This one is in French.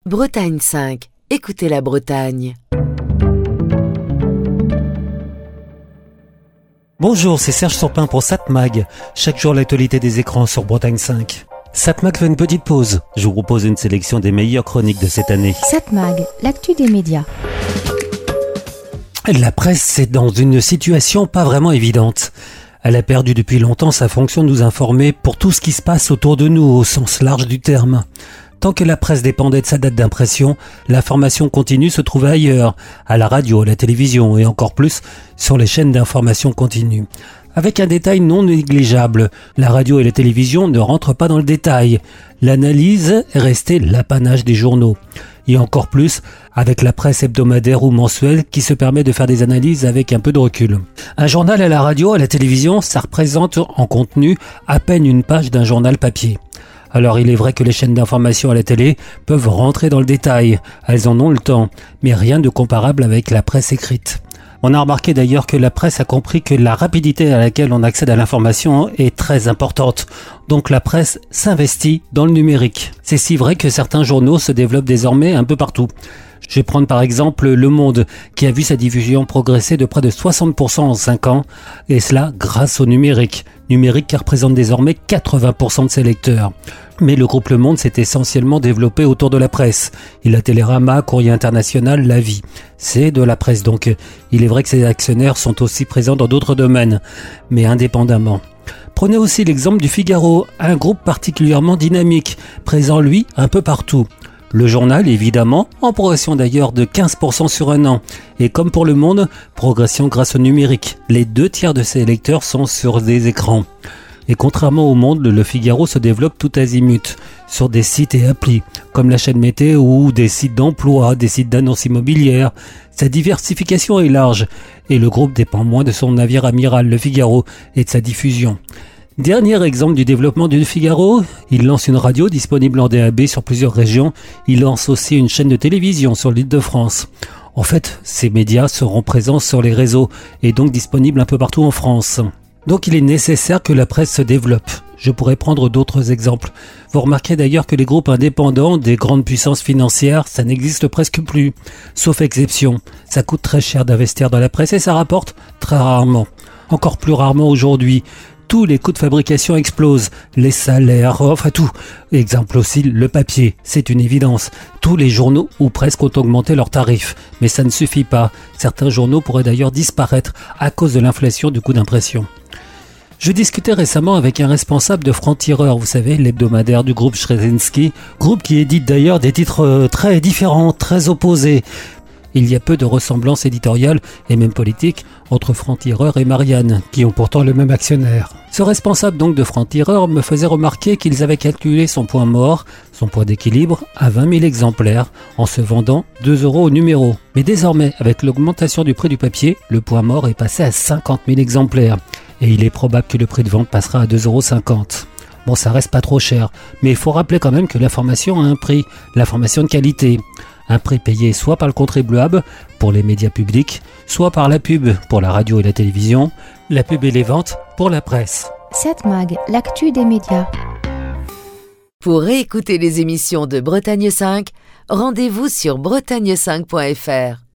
Bretagne 5, écoutez la Bretagne. Bonjour, c'est Serge Surpin pour Satmag. Chaque jour l'actualité des écrans sur Bretagne 5. Satmag fait une petite pause. Je vous propose une sélection des meilleures chroniques de cette année. Satmag, l'actu des médias. La presse est dans une situation pas vraiment évidente. Elle a perdu depuis longtemps sa fonction de nous informer pour tout ce qui se passe autour de nous au sens large du terme. Tant que la presse dépendait de sa date d'impression, l'information continue se trouvait ailleurs, à la radio, à la télévision et encore plus sur les chaînes d'information continue. Avec un détail non négligeable, la radio et la télévision ne rentrent pas dans le détail. L'analyse est restée l'apanage des journaux. Et encore plus avec la presse hebdomadaire ou mensuelle qui se permet de faire des analyses avec un peu de recul. Un journal à la radio, à la télévision, ça représente en contenu à peine une page d'un journal papier. Alors il est vrai que les chaînes d'information à la télé peuvent rentrer dans le détail, elles en ont le temps, mais rien de comparable avec la presse écrite. On a remarqué d'ailleurs que la presse a compris que la rapidité à laquelle on accède à l'information est très importante. Donc la presse s'investit dans le numérique. C'est si vrai que certains journaux se développent désormais un peu partout. Je vais prendre par exemple Le Monde, qui a vu sa diffusion progresser de près de 60% en 5 ans, et cela grâce au numérique. Numérique qui représente désormais 80% de ses lecteurs. Mais le groupe Le Monde s'est essentiellement développé autour de la presse. Il a Télérama, Courrier International, La Vie. C'est de la presse donc. Il est vrai que ses actionnaires sont aussi présents dans d'autres domaines, mais indépendamment. Prenez aussi l'exemple du Figaro, un groupe particulièrement dynamique, présent lui un peu partout. Le journal, évidemment, en progression d'ailleurs de 15% sur un an. Et comme pour Le Monde, progression grâce au numérique. Les 2/3 de ses lecteurs sont sur des écrans. Et contrairement au Monde, Le Figaro se développe tout azimut, sur des sites et applis, comme la chaîne météo ou des sites d'emploi, des sites d'annonces immobilières. Sa diversification est large, et le groupe dépend moins de son navire amiral, Le Figaro, et de sa diffusion. Dernier exemple du développement du Figaro, il lance une radio disponible en DAB sur plusieurs régions. Il lance aussi une chaîne de télévision sur l'Île-de-France. En fait, ces médias seront présents sur les réseaux et donc disponibles un peu partout en France. Donc il est nécessaire que la presse se développe. Je pourrais prendre d'autres exemples. Vous remarquerez d'ailleurs que les groupes indépendants des grandes puissances financières, ça n'existe presque plus. Sauf exception. Ça coûte très cher d'investir dans la presse et ça rapporte très rarement. Encore plus rarement aujourd'hui. Tous les coûts de fabrication explosent, les salaires, enfin tout. Exemple aussi, le papier, c'est une évidence. Tous les journaux, ou presque, ont augmenté leurs tarifs. Mais ça ne suffit pas. Certains journaux pourraient d'ailleurs disparaître à cause de l'inflation du coût d'impression. Je discutais récemment avec un responsable de Franc-Tireur, vous savez, l'hebdomadaire du groupe Straczynski, groupe qui édite d'ailleurs des titres très différents, très opposés. Il y a peu de ressemblances éditoriales et même politiques entre Franc-Tireur et Marianne, qui ont pourtant le même actionnaire. Ce responsable donc de Franc-Tireur me faisait remarquer qu'ils avaient calculé son point mort, son point d'équilibre, à 20 000 exemplaires, en se vendant 2 € au numéro. Mais désormais, avec l'augmentation du prix du papier, le point mort est passé à 50 000 exemplaires. Et il est probable que le prix de vente passera à 2,50 €. Bon, ça reste pas trop cher, mais il faut rappeler quand même que l'information a un prix, l'information de qualité. Un prix payé soit par le contribuable pour les médias publics, soit par la pub pour la radio et la télévision, la pub et les ventes pour la presse. Satmag, l'actu des médias. Pour réécouter les émissions de Bretagne 5, rendez-vous sur bretagne5.fr.